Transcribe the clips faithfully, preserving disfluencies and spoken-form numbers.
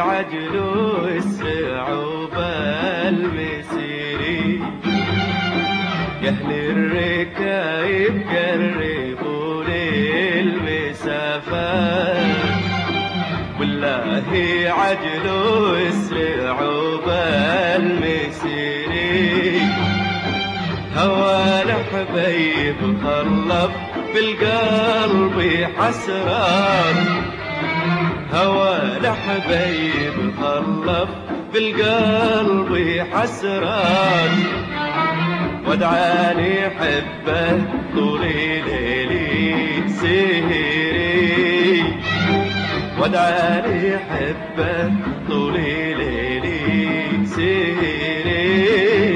عجل الصعوبة المسيري، يا أهل الركايب قربوا للمسافات، والله عجل الصعوبة المسيري، هوى الحبيب خلف بالقلب حسرات، هوى الحبيب خلف بالقلب حسرات، وادعاني حبه طول ليلي سهري، وادعاني حبه طول ليلي سهري.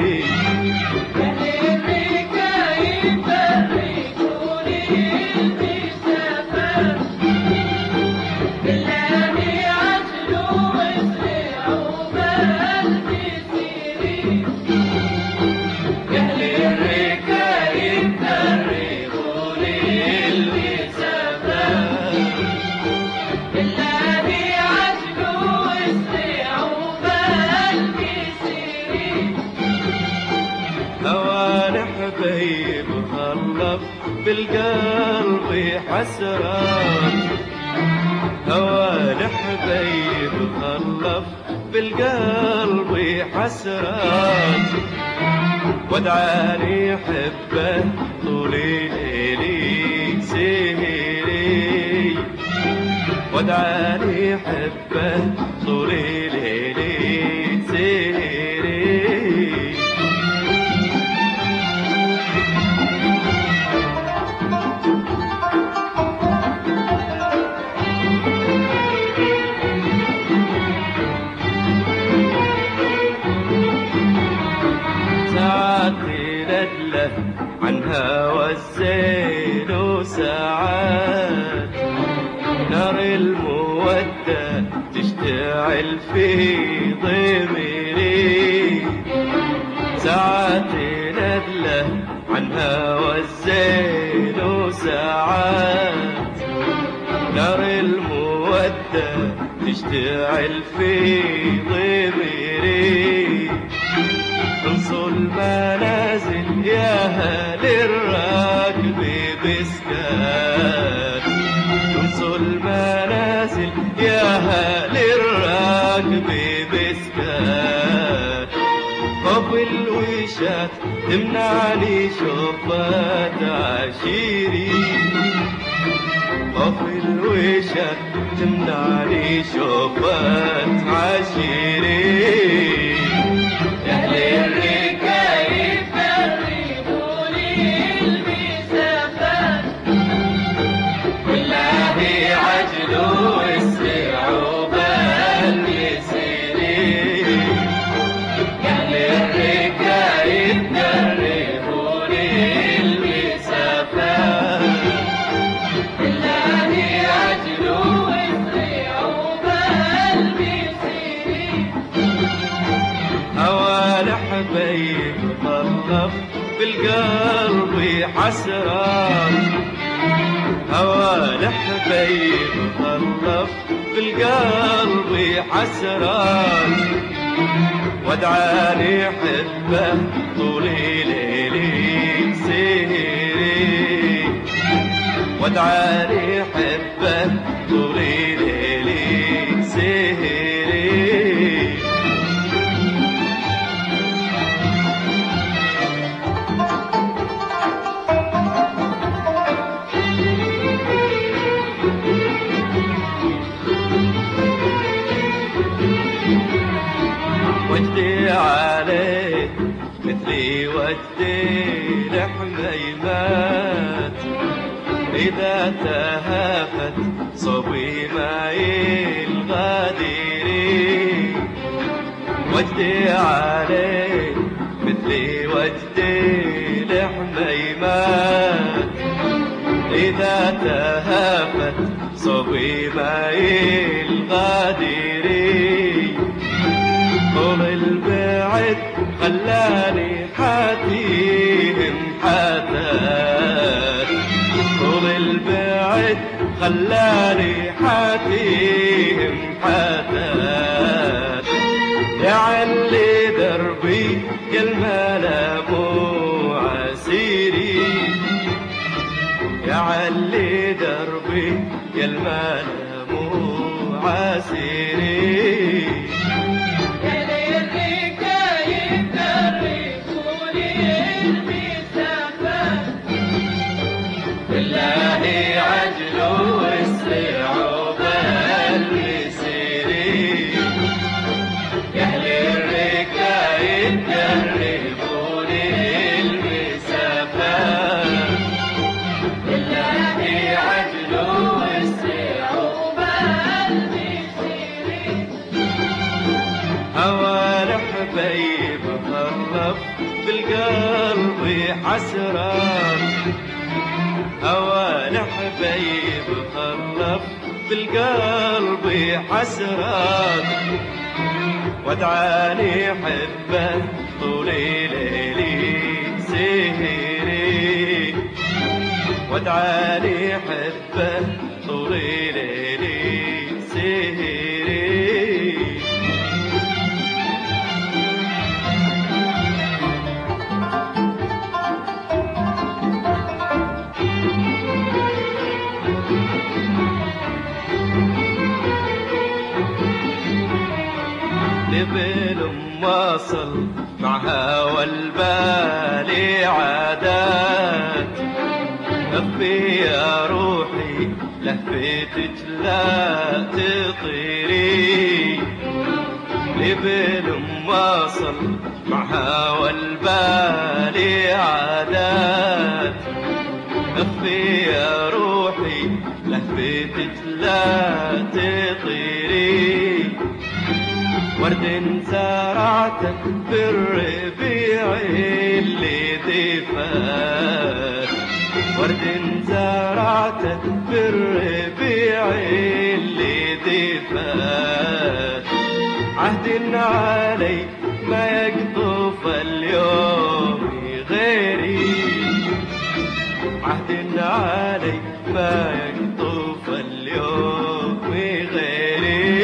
حبيب خلف بالقلب حسرات، هوى الحبيب خلف بالقلب حسرات، وادعاني حبه طول ليلي سهري، وادعاني حبه طول ليلي سهري. عن هوى الزين وساعات، نار المودة تشتعل في ضميري، ساعات ندلة عن هوى الزين وساعات، نار المودة تشتعل في ضميري، انصوا المنازل يا اهل الراكب بسكات، انصوا المنازل يا اهل الراكب بسكات، خوف الوشات تمنعني شوفات عشيري، خوف الوشات تمنعني شوفات عشيري. حبيب خلف بالقلب حسرات، هوى الحبيب خلف بالقلب حسرات، وادعاني حبه طول ليلي سهري، وادعاني حبه طول ليلي سهري. وجدي عليك مثلي وجدي الحميمات، إذا تهافت صبي معي الغادري، وجدي عليك مثلي وجدي الحميمات، إذا تهافت صبي معي الغادري، طول البعد خلاني حاتيهم حاتات، طول البعد خلاني حاتيهم حاتات، دربي يا الملامو عسيري يا علي دربي يا الملامو عسيري يا للركايب دربوني المسافات بالله عجلوا واسرعوا بالمسيري يا اهل الركايب دربوني المسافات بالله عجلوا واسرعوا بالمسيرين هوى الحبيب خلف بالقلب حسرات هوى الحبيب خلف بالقلب حسرات وادعاني حبه طول ليلي سهري وادعاني حبه طول ليلي سهري لبل واصل معها والبالي عادات لفي يا روحي لفتت لا تطيري لبل واصل معها والبالي عادات لفي يا روحي لفتت لا تطيري ورد زرعته بالربيع اللي دفات ورد زرعته بالربيع اللي دفات عهد علي ما يقطف اليوم غيري عهد علي ما يقطف اليوم غيري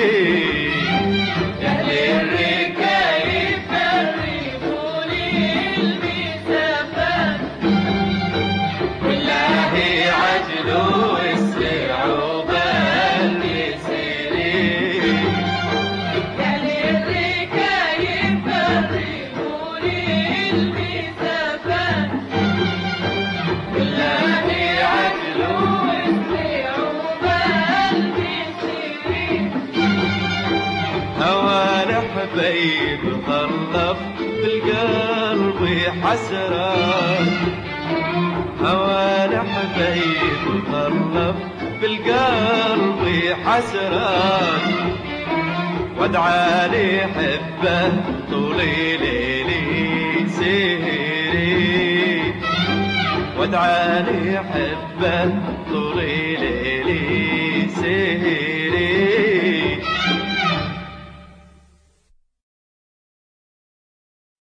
حبيب خلف بالقلب حسرات هوى حبيب خلف بالقلب حسرات وادعاني حبه طول ليلي سهري وادعاني حبه طول